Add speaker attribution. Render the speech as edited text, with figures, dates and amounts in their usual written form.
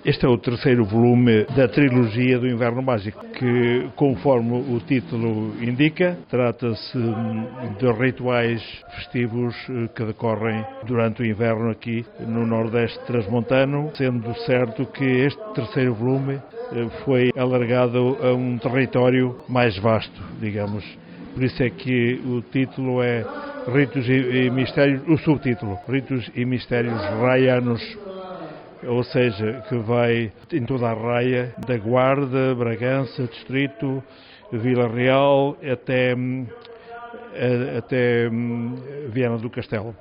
Speaker 1: Este é o terceiro volume da trilogia do Inverno Mágico, que, conforme o título indica, trata-se de rituais festivos que decorrem durante o inverno aqui no Nordeste Transmontano, sendo certo que este terceiro volume foi alargado a um território mais vasto, digamos. Por isso é que o título é Ritos e Mistérios, o subtítulo, Ritos e Mistérios Raianos, ou seja, que vai em toda a raia, da Guarda, Bragança, Distrito, Vila Real, até Viana do Castelo.